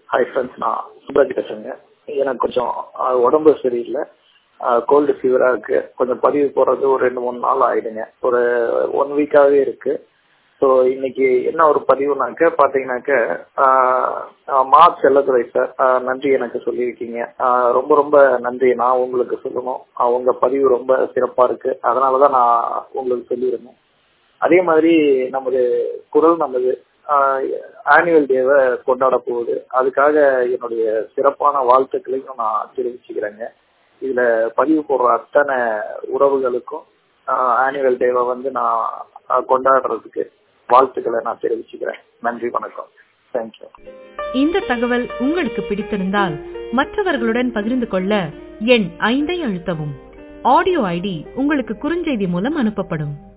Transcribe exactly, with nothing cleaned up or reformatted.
Hi friends, நான் சுப்ராஜ் பேசுறேங்க. எனக்கு கொஞ்சம் அஹ், உடம்பு சரியில்லை, கோல்டு ஃபீவரா இருக்கு. கொஞ்சம் பதிவு போடுறது ஒரு ரெண்டு மூணு நாள் ஆயிடுங்க. ஒரு ஒன் வீக்காவே இருக்கு. ஸோ இன்னைக்கு என்ன ஒரு பதிவுனாக்க பாத்தீங்கன்னாக்க ஆஹ், மா செல்லதுரை சார், ஆஹ், நன்றி எனக்கு சொல்லியிருக்கீங்க. ஆஹ், ரொம்ப ரொம்ப நன்றி. நான் உங்களுக்கு சொல்லணும், ஆஹ், உங்க பதிவு ரொம்ப சிறப்பா இருக்கு. அதனாலதான் நான் உங்களுக்கு சொல்லியிருந்தேன். அதே மாதிரி நமது குரல் நமது ஆனுவல் டேவை கொண்டாட போகுது. அதுக்காக என்னுடைய சிறப்பான வாழ்த்துக்களையும் நான் தெரிவிச்சுக்கிறேங்க. இதுல பதிவு போடுற அத்தனை உறவுகளுக்கும் ஆனுவல் டேவை வந்து நான் ஆஹ், கொண்டாடுறதுக்கு வாழ்த்துக்களை நான் தெரிவிச்சுக்கிறேன். நன்றி, வணக்கம். தேங்க்யூ. இந்த தகவல் உங்களுக்கு பிடித்திருந்தால் மற்றவர்களுடன் பகிர்ந்து கொள்ள எண் ஐந்தை அழுத்தவும். ஆடியோ ஐடி உங்களுக்கு குறுஞ்செய்தி மூலம் அனுப்பப்படும்.